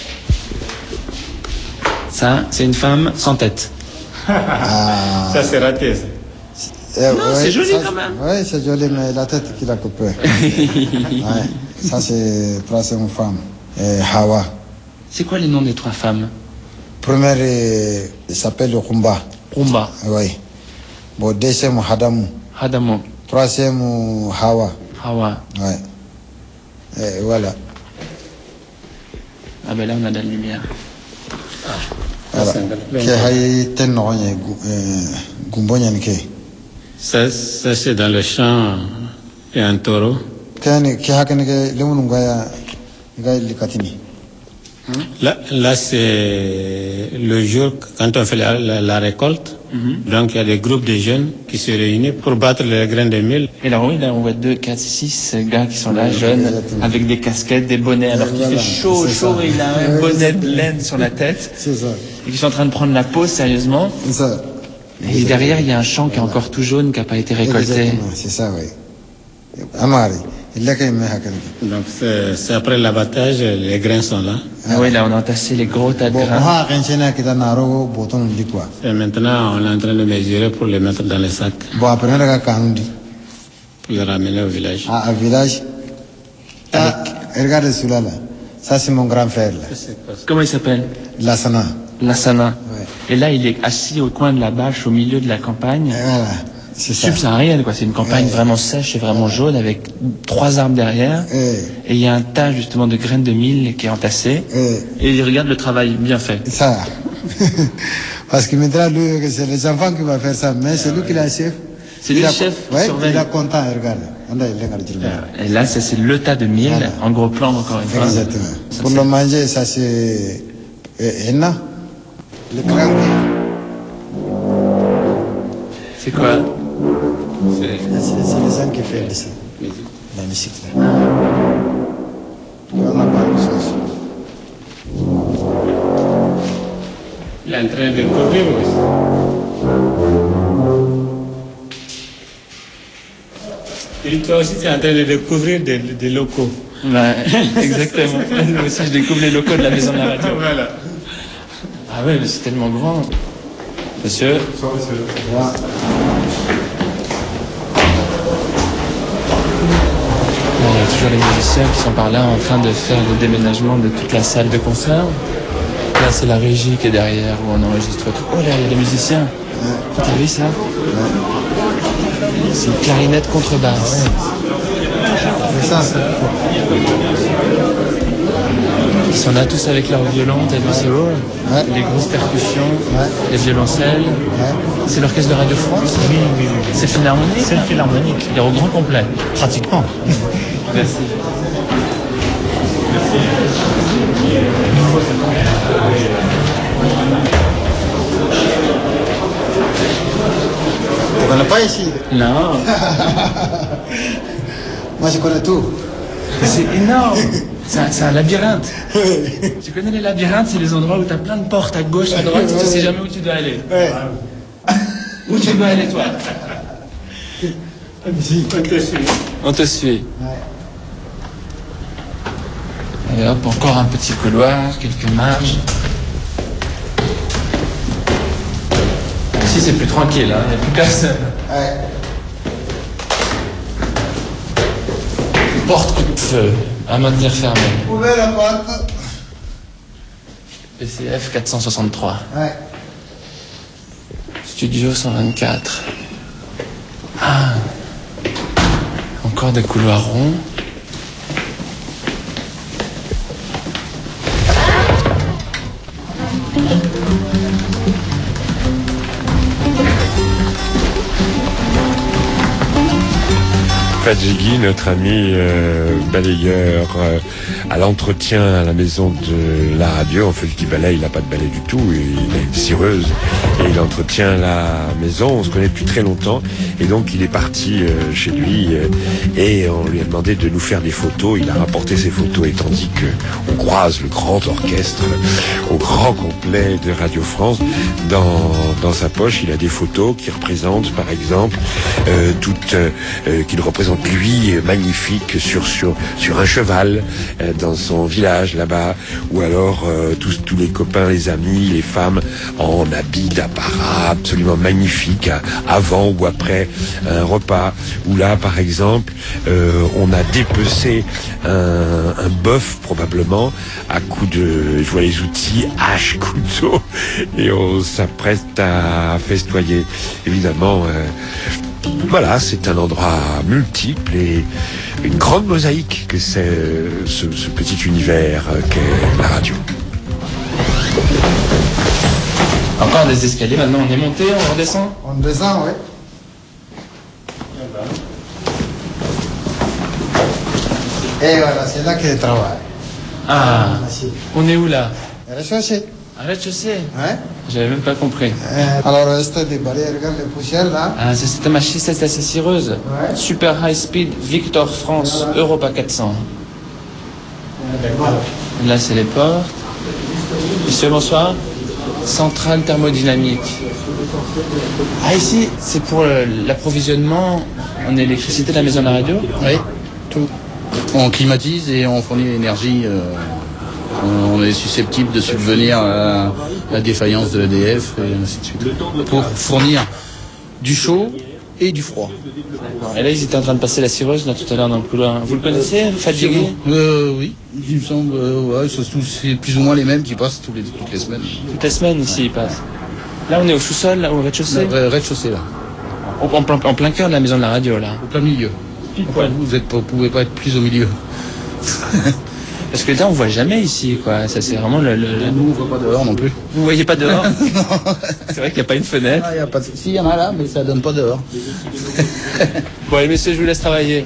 Ça, c'est une femme sans tête. Ah. Ça, c'est raté, ça. Non, c'est joli ça, quand même. Oui, c'est joli, mais la tête qu'il a coupée. Ouais. Ça, c'est troisième femme. Hawa. C'est quoi les noms des trois femmes? Première, il s'appelle Rumba. Rumba. Oui. Bon, deuxième, Hadamu. Hadamo. Troisième, Hawa. Hawa. Ouais. Et voilà. Ah ben là, on a de la lumière. Voilà. Qui a ten gumbonya ke. Ça, c'est dans le champ, il y a un taureau. Qui a que lemon gaya likatini. Là, c'est le jour quand on fait la récolte. Donc, il y a des groupes de jeunes qui se réunissent pour battre les grains de mil. Et alors oui, là, on voit 2, 4, 6 gars qui sont là, jeunes, avec des casquettes, des bonnets, alors qu'il fait chaud, et il a un bonnet de laine sur la tête. C'est ça. Et qui sont en train de prendre la pause sérieusement. C'est ça. Et derrière, il y a un champ qui est encore tout jaune, qui n'a pas été récolté. C'est ça, oui. Amari. Donc, c'est après l'abattage, les grains sont là. Ah oui, là, on a entassé les gros tas de grains. Et maintenant, on est en train de mesurer pour les mettre dans les sacs. Bon, après, on a pour les ramener au village. Ah, au village. Regarde celui-là, là. Ça, c'est mon grand frère, là. Comment il s'appelle? Lassana. Lassana. Ouais. Et là, il est assis au coin de la bâche, au milieu de la campagne. Et voilà. C'est ça. Subsaharienne, quoi. C'est une campagne vraiment sèche et vraiment jaune avec 3 arbres derrière. Et il y a un tas, justement, de graines de mil qui est entassé. Et il regarde le travail bien fait. Ça. Parce que maintenant, lui, c'est les enfants qui vont faire ça. Mais c'est lui qui est le chef. C'est lui le chef. Oui, il est content, regarde. Et là, ça, c'est le tas de mil, voilà. En gros plan, encore une fois. Exactement. Pour le manger, ça, c'est Enna. Le crank. C'est quoi? C'est les gens qui font ici. La musique, là. On n'a pas une chose. Il est en train de couvrir aussi. Et toi aussi, tu es en train de découvrir des locaux. Ouais, exactement. Moi aussi, je découvre les locaux de la maison de la radio. Voilà. Ah ouais, mais c'est tellement grand. Monsieur. Bonsoir, monsieur. Voilà. Il y a toujours les musiciens qui sont par là en train de faire le déménagement de toute la salle de concert. Là, c'est la régie qui est derrière où on enregistre tout. Oh là, il y a les musiciens. T'as vu ça? C'est une clarinette contrebasse. C'est ça. Ils sont là tous avec leur violon, t'as vu, c'est beau. Les grosses percussions, les violoncelles. C'est l'orchestre de Radio France? Oui. C'est le Philharmonique? C'est le Philharmonique. Il est au grand complet. Pratiquement. Merci. Tu connais pas ici? Non. Moi, je connais tout. C'est énorme. C'est un labyrinthe. Tu connais les labyrinthes, c'est les endroits où tu as plein de portes à gauche, à droite, tu ne sais jamais où tu dois aller. Ouais. Où tu dois aller, toi? On te suit. Ouais. Et hop, encore un petit couloir, quelques marges. Ici, c'est plus tranquille, hein, il n'y a plus personne. Ouais. Porte coup de feu, à maintenir fermée. Ouvrez la porte. PCF 463. Ouais. Studio 124. Ah. Encore des couloirs ronds. Fadjigui, notre ami balayeur, à l'entretien à la maison de la radio. En fait, il balaye, il n'a pas de balai du tout, il a une cireuse et il entretient la maison. On se connaît depuis très longtemps et donc il est parti chez lui et on lui a demandé de nous faire des photos. Il a rapporté ses photos et tandis qu'on croise le grand orchestre au grand complet de Radio France, dans sa poche, il a des photos qui représentent, par exemple, qu'il représente lui magnifique sur un cheval dans son village là-bas, ou alors tous les copains, les amis, les femmes en habits d'apparat absolument magnifiques avant ou après un repas, où là par exemple on a dépecé un bœuf probablement à coups de, je vois les outils, hache, couteau, et on s'apprête à festoyer évidemment. Voilà, c'est un endroit multiple et une grande mosaïque que c'est ce petit univers qu'est la radio. Encore des escaliers, maintenant on est monté, on redescend? On descend, oui. Et voilà, c'est là que je travaille. Ah, on est où là? Rez-de-chaussée. Rez-de-chaussée? Ouais. J'avais même pas compris. Alors, c'était des balais, regarde les poussières là. Ah, c'est ta machine, c'est ta cireuse. Ouais. Super High Speed Victor France Europa 400. Là, c'est les portes. Monsieur, bonsoir. Centrale thermodynamique. Ah, ici, c'est pour l'approvisionnement en électricité de la maison de la radio? Oui, tout. On climatise et on fournit l'énergie. On est susceptible de subvenir à la défaillance de l'EDF et ainsi de suite. Pour fournir du chaud et du froid. Et là, ils étaient en train de passer la cireuse, là, tout à l'heure, dans le couloir. Vous le connaissez, Fadjigui? Oui, il me semble, ouais, c'est plus ou moins les mêmes qui passent toutes les semaines. Toutes les semaines, ici, ils passent. Là, on est au sous-sol, là, au rez-de-chaussée? Rez-de-chaussée, là. En plein cœur de la maison de la radio, là. Au plein milieu. Enfin, vous pouvez pas être plus au milieu. Parce que là, on voit jamais ici, quoi. Ça, c'est vraiment Nous, on voit pas dehors non plus. Vous voyez pas dehors? C'est vrai qu'il n'y a pas une fenêtre. Ah, y a pas de... Si, il y en a là, mais ça donne pas dehors. Bon, allez, messieurs, je vous laisse travailler.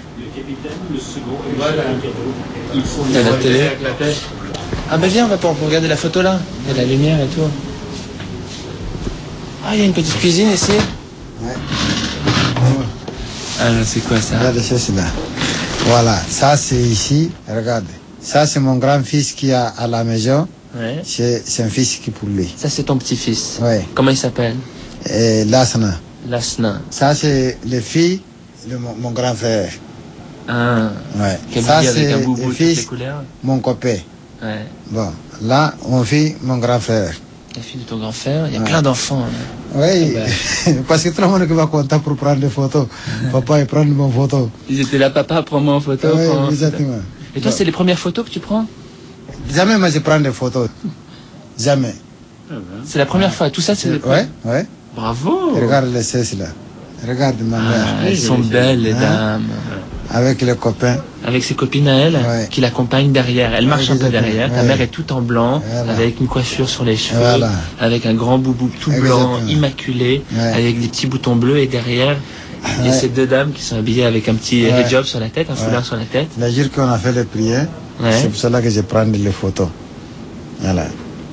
Il y a la télé. Ah, ben viens, on va pour regarder la photo là. Il y a la lumière et tout. Ah, il y a une petite cuisine ici. Ouais. Ah, c'est quoi ça? Regarde, c'est là. Voilà, ça c'est ici. Regarde. Ça c'est mon grand-fils qui est à la maison. Ouais. C'est un fils qui pour lui. Ça, c'est ton petit-fils. Ouais. Comment il s'appelle? Lasna. Lasna. Ça c'est les filles de mon grand frère. Ah. Ouais. Ça, Ça avec un c'est boubou le de toutes les fils couleurs. mon copain. Ouais. Bon, là on vit mon grand frère. La fille de ton grand frère. Il y a Ouais. plein d'enfants. Oui, Ah parce que tout le monde qui va compter pour prendre des photos. Papa il prend mon photo. Ils étaient là, papa, prends-moi en photo. Oui, prends-moi en photo. exactement. Et toi, c'est les premières photos que tu prends? Jamais moi je prends des photos. Jamais. C'est la première fois. Tout ça, c'est les Ouais, ouais. Bravo. Regarde les cesses là. Regarde ma mère. Ah, elles sont belles, les Hein? dames. Avec les copains. Avec ses copines à elle, Ouais. qui l'accompagnent derrière. Elle marche un peu exactement. derrière. Ta Ouais. mère est toute en blanc, Voilà. avec une coiffure sur les cheveux, Voilà. avec un grand boubou tout Exactement. blanc, immaculé, Ouais. avec des petits boutons bleus. Et derrière, il y a Ouais. ces deux dames qui sont habillées avec un petit Ouais. hijab sur la tête, un Ouais. foulard sur la tête. Le jour qu'on a fait les prières, Ouais. C'est pour cela que je prends les photos. Voilà.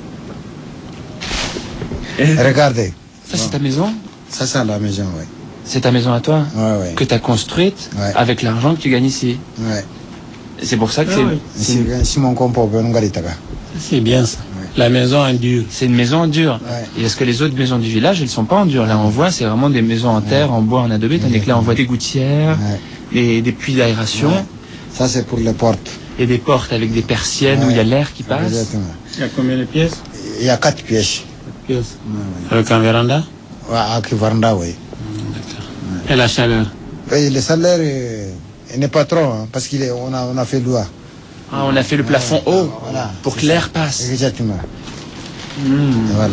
Regardez. Ça, c'est ta maison? Ça, c'est la maison, oui. C'est ta maison à toi? Ouais. Que tu as construite avec l'argent que tu gagnes ici? Ouais. C'est pour ça que c'est mon compo. C'est bien ça. La maison en dur. C'est une maison en dur. Et parce que les autres maisons du village, elles sont pas en dur. Là, on voit, c'est vraiment des maisons en terre, en bois, en adobe. Tandis que là, on voit des gouttières, des puits d'aération. Ça, c'est pour les portes. Et des portes avec des persiennes où il y a l'air qui passe. Exactement. Il y a combien de pièces? Il y a 4 pièces. Avec un véranda? Ouais, avec véranda, oui. Et la chaleur? Oui, le salaire n'est pas trop, hein, parce qu'on a fait loi. Ah, on a fait le plafond haut pour que l'air passe. Exactement. Voilà.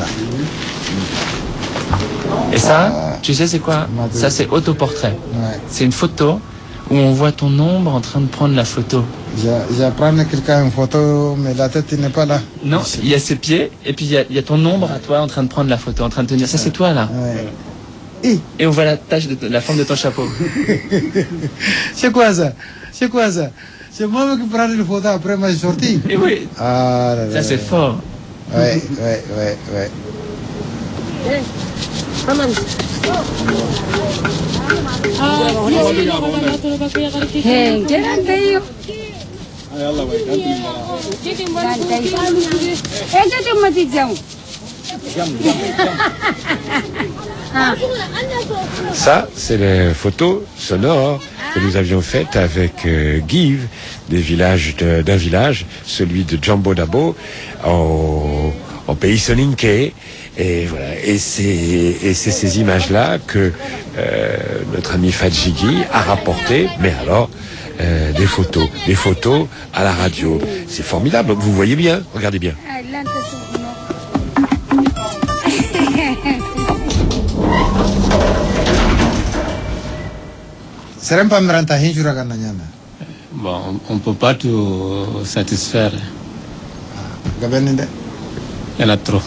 Et ça, tu sais c'est quoi? Ça, c'est autoportrait. C'est une photo où on voit ton ombre en train de prendre la photo. Je prends quelqu'un une photo, mais la tête n'est pas là. Non, il y a ses pieds, et puis il y a ton ombre à toi en train de prendre la photo, en train de tenir. Ça, c'est toi, là. Et on voit la forme de ton chapeau. C'est quoi ça? C'est quoi ça? C'est moi qui prends les photos après ma sortie. Et oui. Ah, ça, c'est fort. Ouais. Ça, c'est les photos sonores que nous avions faites avec Give d'un village, celui de Jambo Dabo, au pays soninké. Et voilà. Et c'est ces images-là que notre ami Fadjigui a rapporté, mais alors des photos à la radio. C'est formidable. Vous voyez bien. Regardez bien. Bon, on ne peut pas tout satisfaire. Il y en a trop.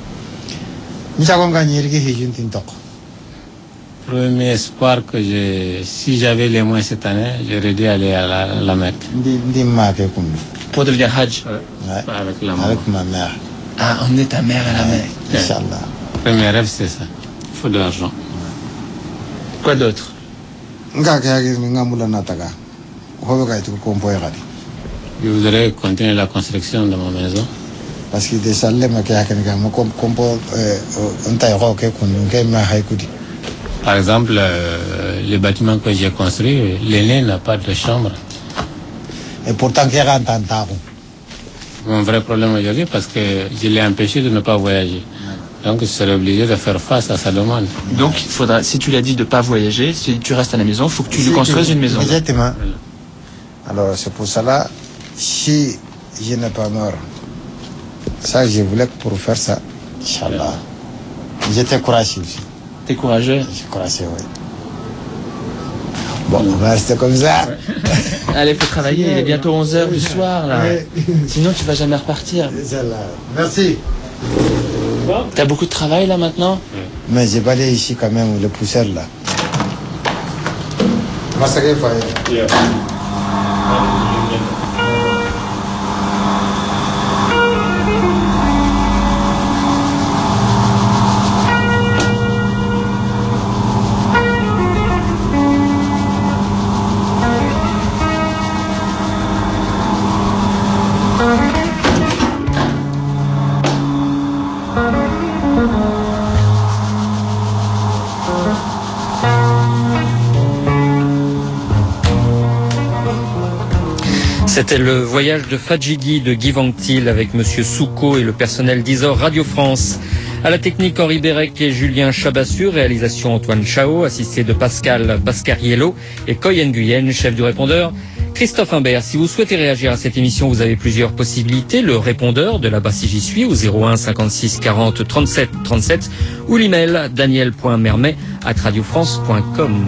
Premier espoir que si j'avais les moyens cette année, j'aurais dû aller à la Mecque. Pour devenir Hajj. Avec la avec ma mère. Ah, emmener ta mère à la Mecque. Inch'Allah. Premier rêve, c'est ça. Il faut de l'argent. Quoi d'autre? Je voudrais continuer la construction de ma maison. Parce que des salaires, par exemple, les bâtiments que j'ai construits, l'aîné n'a pas de chambre. Et pourtant, Mon vrai problème aujourd'hui, parce que je l'ai empêché de ne pas voyager. Donc, je serais obligé de faire face à sa demande. Donc, il faudra, si tu l'as dit de ne pas voyager, si tu restes à la maison, il faut que tu lui construises une maison. Exactement. Alors, c'est pour cela, si je n'ai pas mort, ça, je voulais pour faire ça, Inch'Allah. J'étais courageux aussi. T'es courageux? Je suis courageux, oui. Bon, on va rester comme ça. Allez, faut travailler, il est bientôt 11h du soir, là. Sinon, tu vas jamais repartir. Merci. T'as beaucoup de travail, là, maintenant? Mais j'ai balayé ici, quand même, le poussière, là. C'était le voyage de Fadjigui de Guy Vanctil avec Monsieur Souko et le personnel d'Isor Radio France. À la technique, Henri Bérec et Julien Chabassur, réalisation Antoine Chao, assisté de Pascal Bascariello et Koy Nguyen, chef du répondeur Christophe Imbert. Si vous souhaitez réagir à cette émission, vous avez plusieurs possibilités. Le répondeur de là-bas si j'y suis au 01 56 40 37 37 ou l'email daniel.mermet@radiofrance.com.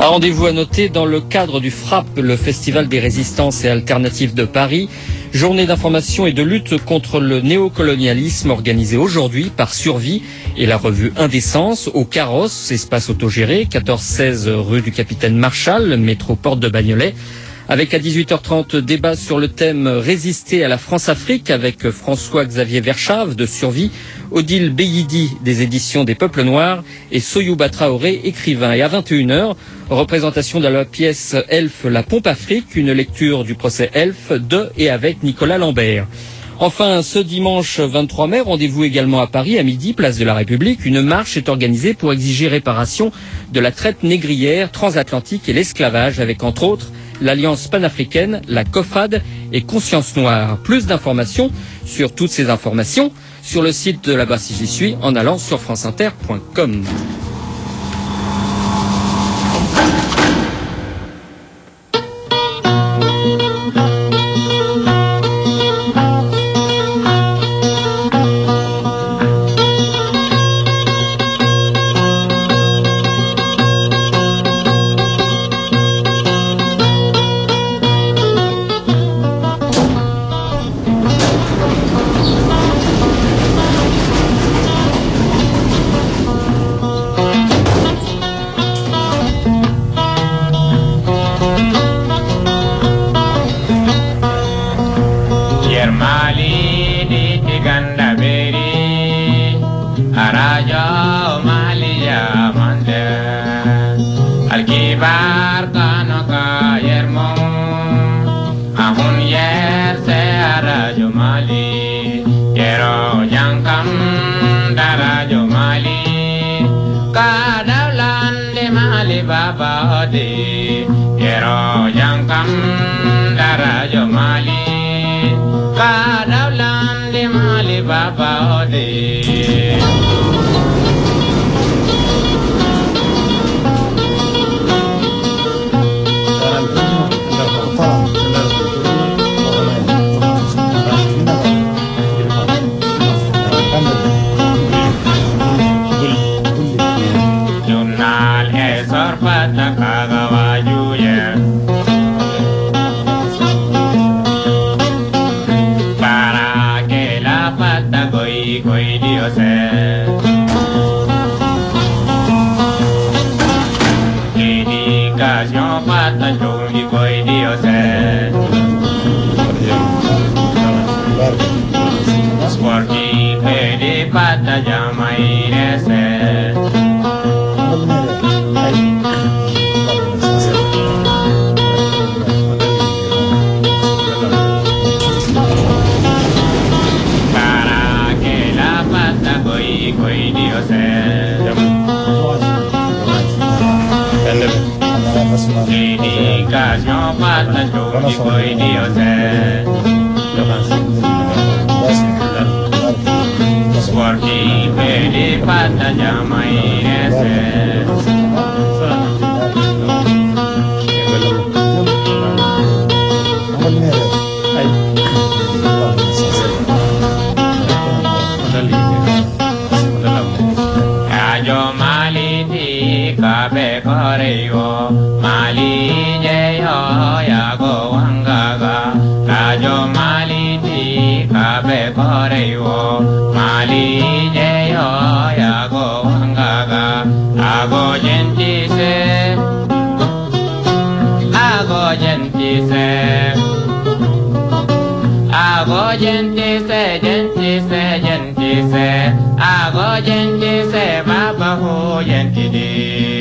Un rendez-vous à noter dans le cadre du FRAP, le Festival des résistances et alternatives de Paris. Journée d'information et de lutte contre le néocolonialisme organisée aujourd'hui par Survie et la revue Indécence au Carrosse, espace autogéré, 14-16 rue du Capitaine Marchal, métro Porte de Bagnolet. Avec à 18h30 débat sur le thème Résister à la France-Afrique avec François-Xavier Verschave de Survie, Odile Beyidi des éditions des Peuples Noirs et Soyouba Traoré, écrivain. Et à 21h, représentation de la pièce Elf, la pompe Afrique, une lecture du procès Elf de et avec Nicolas Lambert. Enfin, ce dimanche 23 mai, rendez-vous également à Paris, à midi, place de la République. Une marche est organisée pour exiger réparation de la traite négrière transatlantique et l'esclavage, avec entre autres l'Alliance panafricaine, la COFAD et Conscience Noire. Plus d'informations sur toutes ces informations sur le site de Là-bas si j'y suis en allant sur franceinter.com. Agojente se baba ho yenti de